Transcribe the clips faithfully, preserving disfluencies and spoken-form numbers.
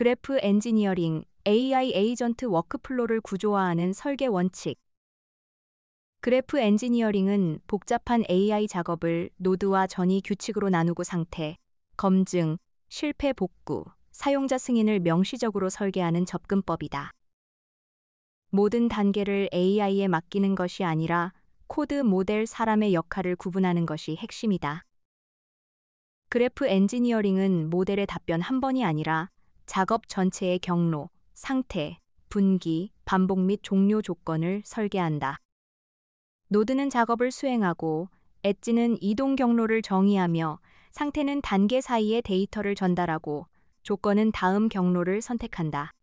그래프 엔지니어링, 에이아이 에이전트 워크플로를 구조화하는 설계 원칙. 그래프 엔지니어링은 복잡한 에이아이 작업을 노드와 전이 규칙으로 나누고 상태, 검증, 실패 복구, 사용자 승인을 명시적으로 설계하는 접근법이다. 모든 단계를 에이아이에 맡기는 것이 아니라 코드, 모델, 사람의 역할을 구분하는 것이 핵심이다. 그래프 엔지니어링은 모델의 답변 한 번이 아니라 작업 전체의 경로, 상태, 분기, 반복 및 종료 조건을 설계한다. 노드는 작업을 수행하고, 엣지는 이동 경로를 정의하며, 상태는 단계 사이에 데이터를 전달하고, 조건은 다음 경로를 선택한다.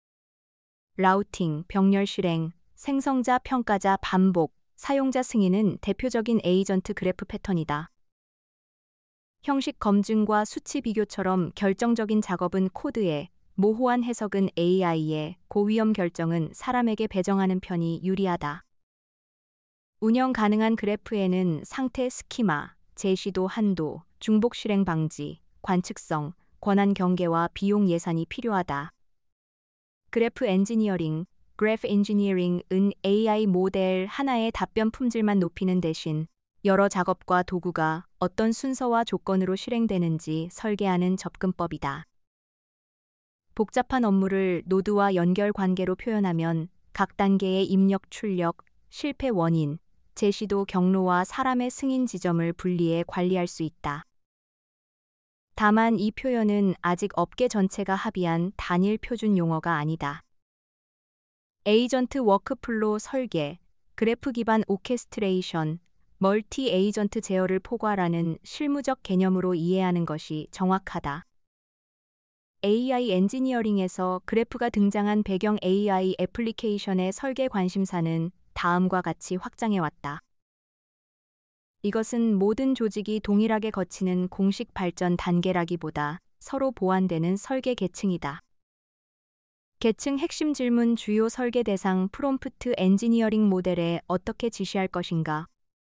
라우팅, 병렬 실행, 생성자, 평가자, 반복, 사용자 승인은 대표적인 에이전트 그래프 패턴이다. 형식 검증과 수치 비교처럼 결정적인 작업은 코드에, 모호한 해석은 에이아이에, 고위험 결정은 사람에게 배정하는 편이 유리하다. 운영 가능한 그래프에는 상태 스키마, 제시도 한도, 중복 실행 방지, 관측성, 권한 경계와 비용 예산이 필요하다. 그래프 엔지니어링, 그래프 엔지니어링은 에이아이 모델 하나의 답변 품질만 높이는 대신 여러 작업과 도구가 어떤 순서와 조건으로 실행되는지 설계하는 접근법이다. 복잡한 업무를 노드와 연결 관계로 표현하면 각 단계의 입력 출력, 실패 원인, 제시도 경로와 사람의 승인 지점을 분리해 관리할 수 있다. 다만 이 표현은 아직 업계 전체가 합의한 단일 표준 용어가 아니다. 에이전트 워크플로 설계, 그래프 기반 오케스트레이션, 멀티 에이전트 제어를 포괄하는 실무적 개념으로 이해하는 것이 정확하다. 에이아이 엔지니어링에서 그래프가 등장한 배경 에이아이 애플리케이션의 설계 관심사는 다음과 같이 확장해왔다. 이것은 모든 조직이 동일하게 거치는 공식 발전 단계라기보다 서로 보완되는 설계 계층이다. 계층 핵심 질문 주요 설계 대상 프롬프트 엔지니어링 모델에 어떻게 지시할 것인가?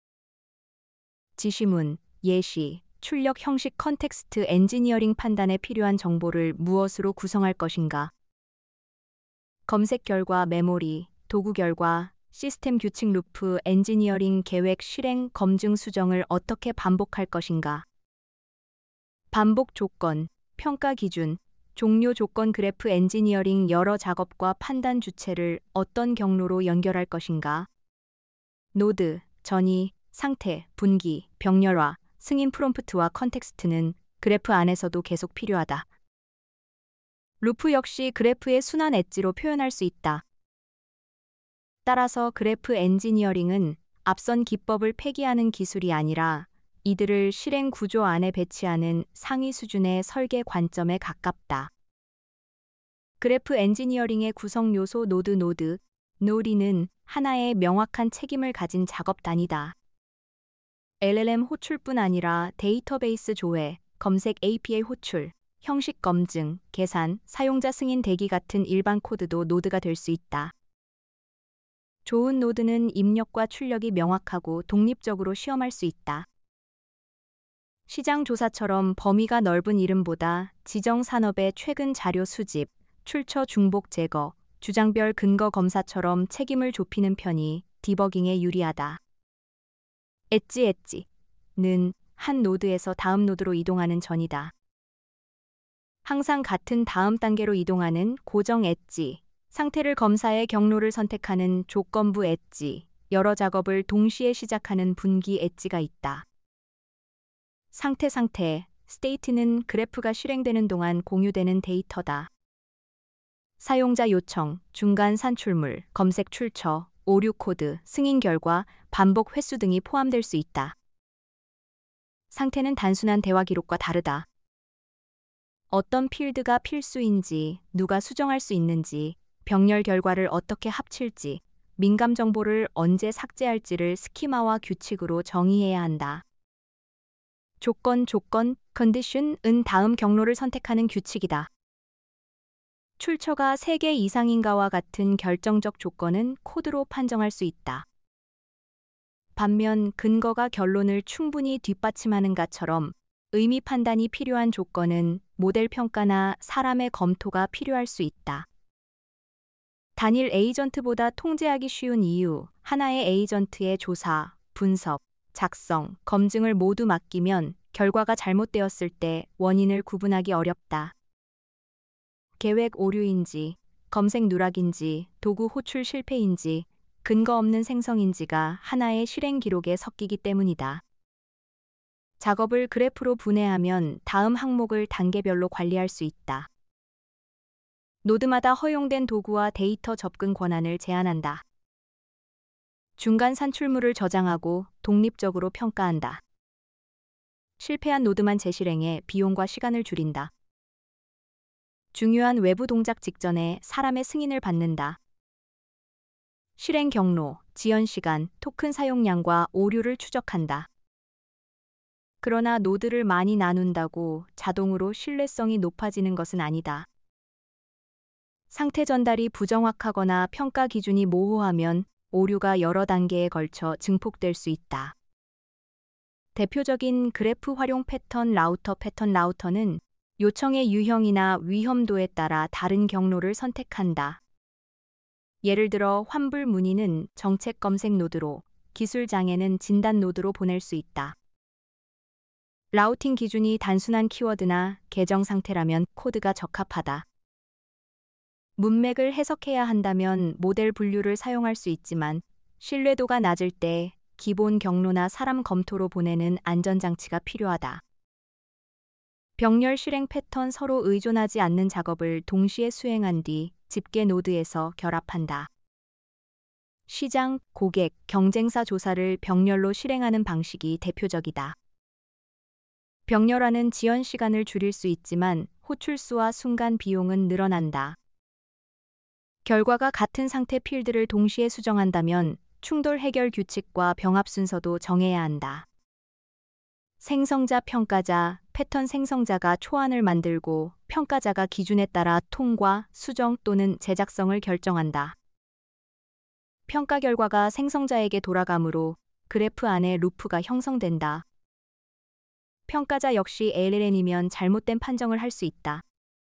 지시문, 예시, 출력 형식 컨텍스트 엔지니어링 판단에 필요한 정보를 무엇으로 구성할 것인가? 검색 결과 메모리, 도구 결과, 시스템 규칙 루프 엔지니어링 계획 실행 검증 수정을 어떻게 반복할 것인가? 반복 조건, 평가 기준, 종료 조건 그래프 엔지니어링 여러 작업과 판단 주체를 어떤 경로로 연결할 것인가? 노드, 전이, 상태, 분기, 병렬화, 승인 프롬프트와 컨텍스트는 그래프 안에서도 계속 필요하다. 루프 역시 그래프의 순환 엣지로 표현할 수 있다. 따라서 그래프 엔지니어링은 앞선 기법을 폐기하는 기술이 아니라 이들을 실행 구조 안에 배치하는 상위 수준의 설계 관점에 가깝다. 그래프 엔지니어링의 구성 요소 노드 노드, 노리는 하나의 명확한 책임을 가진 작업 단위다. 엘엘엠 호출뿐 아니라 데이터베이스 조회, 검색 에이피아이 호출, 형식 검증, 계산, 사용자 승인 대기 같은 일반 코드도 노드가 될 수 있다. 좋은 노드는 입력과 출력이 명확하고 독립적으로 시험할 수 있다. 시장 조사처럼 범위가 넓은 이름보다 지정 산업의 최근 자료 수집, 출처 중복 제거, 주장별 근거 검사처럼 책임을 좁히는 편이 디버깅에 유리하다. 엣지 엣지는 한 노드에서 다음 노드로 이동하는 전이다. 항상 같은 다음 단계로 이동하는 고정 엣지, 상태를 검사해 경로를 선택하는 조건부 엣지, 여러 작업을 동시에 시작하는 분기 엣지가 있다. 상태 상태, 스테이트는 그래프가 실행되는 동안 공유되는 데이터다. 사용자 요청, 중간 산출물, 검색 출처, 오류 코드, 승인 결과, 반복 횟수 등이 포함될 수 있다. 상태는 단순한 대화 기록과 다르다. 어떤 필드가 필수인지, 누가 수정할 수 있는지, 병렬 결과를 어떻게 합칠지, 민감 정보를 언제 삭제할지를 스키마와 규칙으로 정의해야 한다. 조건 조건, 컨디션은 다음 경로를 선택하는 규칙이다. 출처가 세 개 이상인가와 같은 결정적 조건은 코드로 판정할 수 있다. 반면 근거가 결론을 충분히 뒷받침하는가처럼 의미 판단이 필요한 조건은 모델 평가나 사람의 검토가 필요할 수 있다. 단일 에이전트보다 통제하기 쉬운 이유, 하나의 에이전트의 조사, 분석, 작성, 검증을 모두 맡기면 결과가 잘못되었을 때 원인을 구분하기 어렵다. 계획 오류인지, 검색 누락인지, 도구 호출 실패인지, 근거 없는 생성인지가 하나의 실행 기록에 섞이기 때문이다. 작업을 그래프로 분해하면 다음 항목을 단계별로 관리할 수 있다. 노드마다 허용된 도구와 데이터 접근 권한을 제한한다. 중간 산출물을 저장하고 독립적으로 평가한다. 실패한 노드만 재실행해 비용과 시간을 줄인다. 중요한 외부 동작 직전에 사람의 승인을 받는다. 실행 경로, 지연 시간, 토큰 사용량과 오류를 추적한다. 그러나 노드를 많이 나눈다고 자동으로 신뢰성이 높아지는 것은 아니다. 상태 전달이 부정확하거나 평가 기준이 모호하면 오류가 여러 단계에 걸쳐 증폭될 수 있다. 대표적인 그래프 활용 패턴 라우터 패턴 라우터는 요청의 유형이나 위험도에 따라 다른 경로를 선택한다. 예를 들어 환불 문의는 정책 검색 노드로, 기술 장애는 진단 노드로 보낼 수 있다. 라우팅 기준이 단순한 키워드나 계정 상태라면 코드가 적합하다. 문맥을 해석해야 한다면 모델 분류를 사용할 수 있지만 신뢰도가 낮을 때 기본 경로나 사람 검토로 보내는 안전장치가 필요하다. 병렬 실행 패턴 서로 의존하지 않는 작업을 동시에 수행한 뒤 집계 노드에서 결합한다. 시장, 고객, 경쟁사 조사를 병렬로 실행하는 방식이 대표적이다. 병렬화는 지연 시간을 줄일 수 있지만 호출수와 순간 비용은 늘어난다. 결과가 같은 상태 필드를 동시에 수정한다면 충돌 해결 규칙과 병합 순서도 정해야 한다. 생성자, 평가자, 패턴 생성자가 초안을 만들고 평가자가 기준에 따라 통과, 수정 또는 제작성을 결정한다. 평가 결과가 생성자에게 돌아가므로 그래프 안에 루프가 형성된다. 평가자 역시 엘엘엠이면 잘못된 판정을 할 수 있다.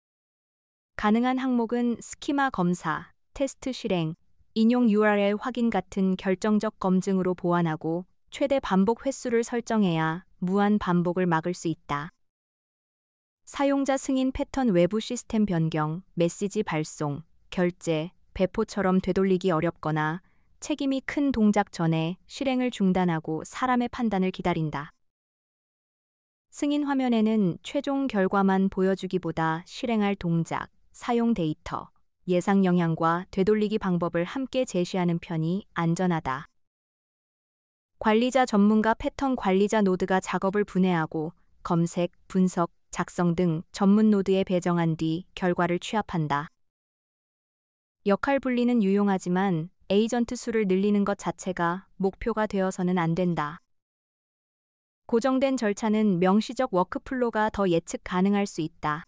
가능한 항목은 스키마 검사, 테스트 실행, 인용 유알엘 확인 같은 결정적 검증으로 보완하고 최대 반복 횟수를 설정해야 무한 반복을 막을 수 있다. 사용자 승인 패턴 외부 시스템 변경, 메시지 발송, 결제, 배포처럼 되돌리기 어렵거나 책임이 큰 동작 전에 실행을 중단하고 사람의 판단을 기다린다. 승인 화면에는 최종 결과만 보여주기보다 실행할 동작, 사용 데이터, 예상 영향과 되돌리기 방법을 함께 제시하는 편이 안전하다. 관리자 전문가 패턴 관리자 노드가 작업을 분해하고 검색, 분석, 작성 등 전문 노드에 배정한 뒤 결과를 취합한다. 역할 분리는 유용하지만 에이전트 수를 늘리는 것 자체가 목표가 되어서는 안 된다. 고정된 절차는 명시적 워크플로가 더 예측 가능할 수 있다.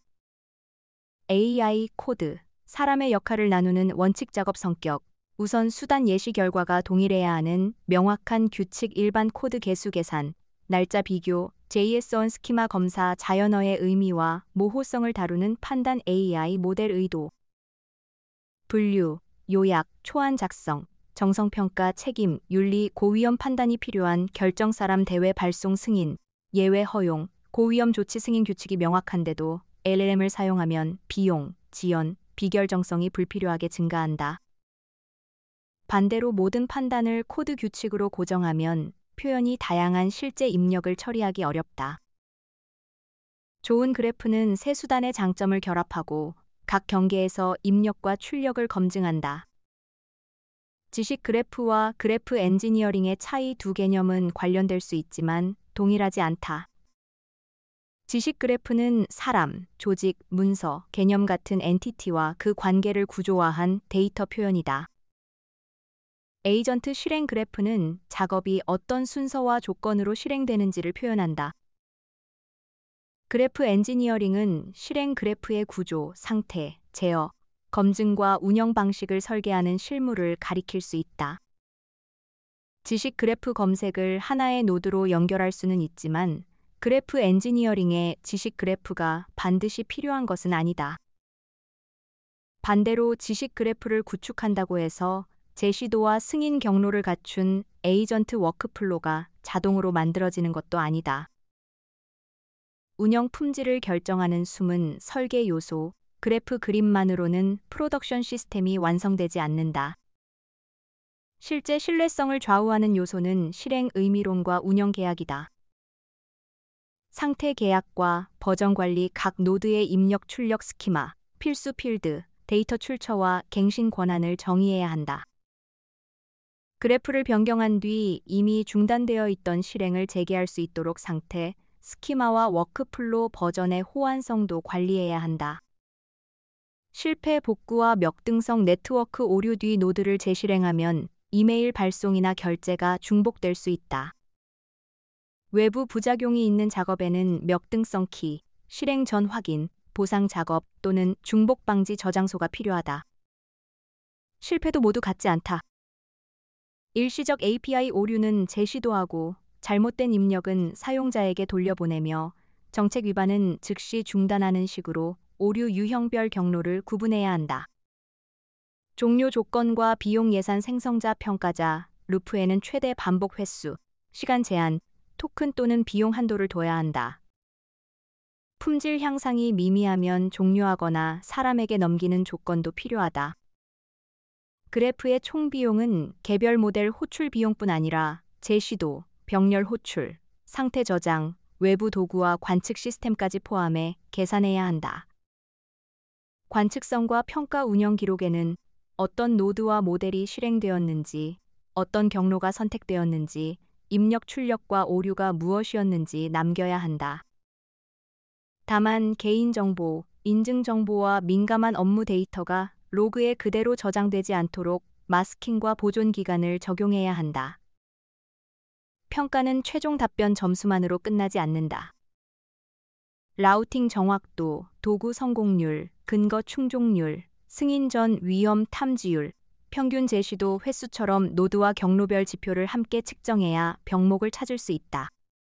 에이아이 코드, 사람의 역할을 나누는 원칙 작업 성격, 우선 수단 예시 결과가 동일해야 하는 명확한 규칙 일반 코드 개수 계산, 날짜 비교, 제이에스원 스키마 검사 자연어의 의미와 모호성을 다루는 판단 에이아이 모델 의도. 분류, 요약, 초안 작성, 정성평가 책임, 윤리, 고위험 판단이 필요한 결정 사람 대외 발송 승인, 예외 허용, 고위험 조치 승인 규칙이 명확한데도 엘엘엠을 사용하면 비용, 지연, 비결정성이 불필요하게 증가한다. 반대로 모든 판단을 코드 규칙으로 고정하면 표현이 다양한 실제 입력을 처리하기 어렵다. 좋은 그래프는 세 수단의 장점을 결합하고 각 경계에서 입력과 출력을 검증한다. 지식 그래프와 그래프 엔지니어링의 차이 두 개념은 관련될 수 있지만 동일하지 않다. 지식 그래프는 사람, 조직, 문서, 개념 같은 엔티티와 그 관계를 구조화한 데이터 표현이다. 에이전트 실행 그래프는 작업이 어떤 순서와 조건으로 실행되는지를 표현한다. 그래프 엔지니어링은 실행 그래프의 구조, 상태, 제어, 검증과 운영 방식을 설계하는 실무를 가리킬 수 있다. 지식 그래프 검색을 하나의 노드로 연결할 수는 있지만 그래프 엔지니어링에 지식 그래프가 반드시 필요한 것은 아니다. 반대로 지식 그래프를 구축한다고 해서 제시도와 승인 경로를 갖춘 에이전트 워크플로가 자동으로 만들어지는 것도 아니다. 운영 품질을 결정하는 숨은 설계 요소, 그래프 그림만으로는 프로덕션 시스템이 완성되지 않는다. 실제 신뢰성을 좌우하는 요소는 실행 의미론과 운영 계약이다. 상태 계약과 버전 관리, 각 노드의 입력 출력 스키마, 필수 필드, 데이터 출처와 갱신 권한을 정의해야 한다. 그래프를 변경한 뒤 이미 중단되어 있던 실행을 재개할 수 있도록 상태, 스키마와 워크플로 버전의 호환성도 관리해야 한다. 실패 복구와 역등성 네트워크 오류 뒤 노드를 재실행하면 이메일 발송이나 결제가 중복될 수 있다. 외부 부작용이 있는 작업에는 역등성 키, 실행 전 확인, 보상 작업 또는 중복 방지 저장소가 필요하다. 실패도 모두 같지 않다. 일시적 에이피아이 오류는 재시도하고 잘못된 입력은 사용자에게 돌려보내며 정책 위반은 즉시 중단하는 식으로 오류 유형별 경로를 구분해야 한다. 종료 조건과 비용 예산 생성자 평가자, 루프에는 최대 반복 횟수, 시간 제한, 토큰 또는 비용 한도를 둬야 한다. 품질 향상이 미미하면 종료하거나 사람에게 넘기는 조건도 필요하다. 그래프의 총 비용은 개별 모델 호출 비용뿐 아니라 재시도, 병렬 호출, 상태 저장, 외부 도구와 관측 시스템까지 포함해 계산해야 한다. 관측성과 평가 운영 기록에는 어떤 노드와 모델이 실행되었는지, 어떤 경로가 선택되었는지, 입력 출력과 오류가 무엇이었는지 남겨야 한다. 다만 개인정보, 인증정보와 민감한 업무 데이터가 로그에 그대로 저장되지 않도록 마스킹과 보존 기간을 적용해야 한다. 평가는 최종 답변 점수만으로 끝나지 않는다. 라우팅 정확도, 도구 성공률, 근거 충족률, 승인 전 위험 탐지율, 평균 제시도 횟수처럼 노드와 경로별 지표를 함께 측정해야 병목을 찾을 수 있다.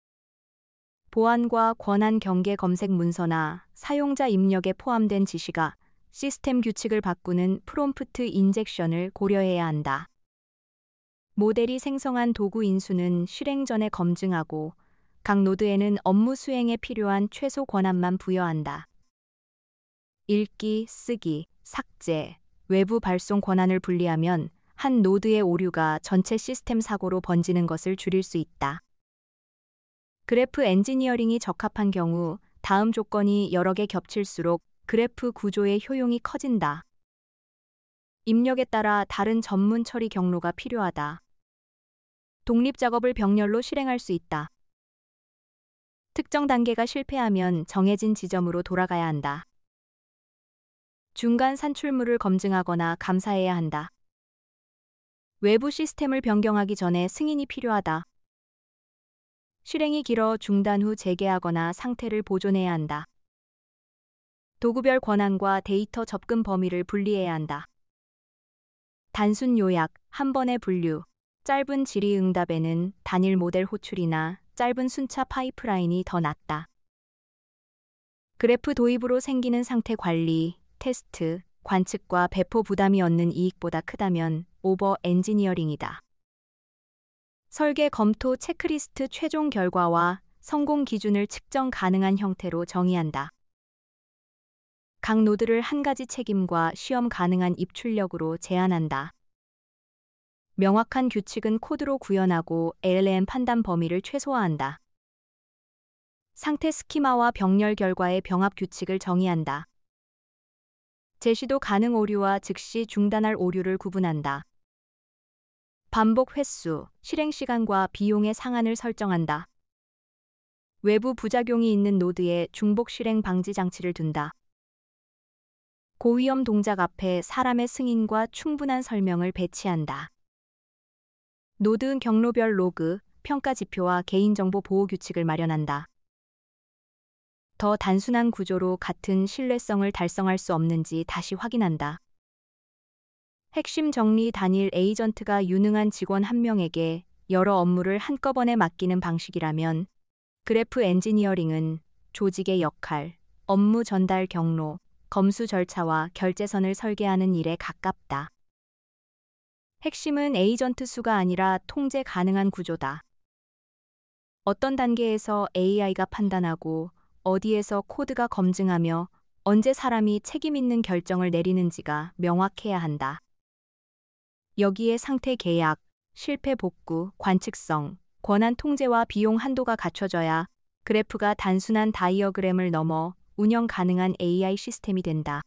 보안과 권한 경계 검색 문서나 사용자 입력에 포함된 지시가 시스템 규칙을 바꾸는 프롬프트 인젝션을 고려해야 한다. 모델이 생성한 도구 인수는 실행 전에 검증하고 각 노드에는 업무 수행에 필요한 최소 권한만 부여한다. 읽기, 쓰기, 삭제, 외부 발송 권한을 분리하면 한 노드의 오류가 전체 시스템 사고로 번지는 것을 줄일 수 있다. 그래프 엔지니어링이 적합한 경우 다음 조건이 여러 개 겹칠수록 그래프 구조의 효용이 커진다. 입력에 따라 다른 전문 처리 경로가 필요하다. 독립 작업을 병렬로 실행할 수 있다. 특정 단계가 실패하면 정해진 지점으로 돌아가야 한다. 중간 산출물을 검증하거나 감사해야 한다. 외부 시스템을 변경하기 전에 승인이 필요하다. 실행이 길어 중단 후 재개하거나 상태를 보존해야 한다. 도구별 권한과 데이터 접근 범위를 분리해야 한다. 단순 요약, 한 번의 분류, 짧은 질의응답에는 단일 모델 호출이나 짧은 순차 파이프라인이 더 낫다. 그래프 도입으로 생기는 상태 관리, 테스트, 관측과 배포 부담이 얻는 이익보다 크다면 오버 엔지니어링이다. 설계 검토 체크리스트 최종 결과와 성공 기준을 측정 가능한 형태로 정의한다. 각 노드를 한 가지 책임과 시험 가능한 입출력으로 제한한다. 명확한 규칙은 코드로 구현하고 엘엘엠 판단 범위를 최소화한다. 상태 스키마와 병렬 결과의 병합 규칙을 정의한다. 제시도 가능 오류와 즉시 중단할 오류를 구분한다. 반복 횟수, 실행 시간과 비용의 상한을 설정한다. 외부 부작용이 있는 노드에 중복 실행 방지 장치를 둔다. 고위험 동작 앞에 사람의 승인과 충분한 설명을 배치한다. 노드 경로별 로그, 평가 지표와 개인정보 보호 규칙을 마련한다. 더 단순한 구조로 같은 신뢰성을 달성할 수 없는지 다시 확인한다. 핵심 정리 단일 에이전트가 유능한 직원 한 명에게 여러 업무를 한꺼번에 맡기는 방식이라면 그래프 엔지니어링은 조직의 역할, 업무 전달 경로, 검수 절차와 결제선을 설계하는 일에 가깝다. 핵심은 에이전트 수가 아니라 통제 가능한 구조다. 어떤 단계에서 에이아이가 판단하고 어디에서 코드가 검증하며 언제 사람이 책임 있는 결정을 내리는지가 명확해야 한다. 여기에 상태 계약, 실패 복구, 관측성, 권한 통제와 비용 한도가 갖춰져야 그래프가 단순한 다이어그램을 넘어 운영 가능한 에이아이 시스템이 된다.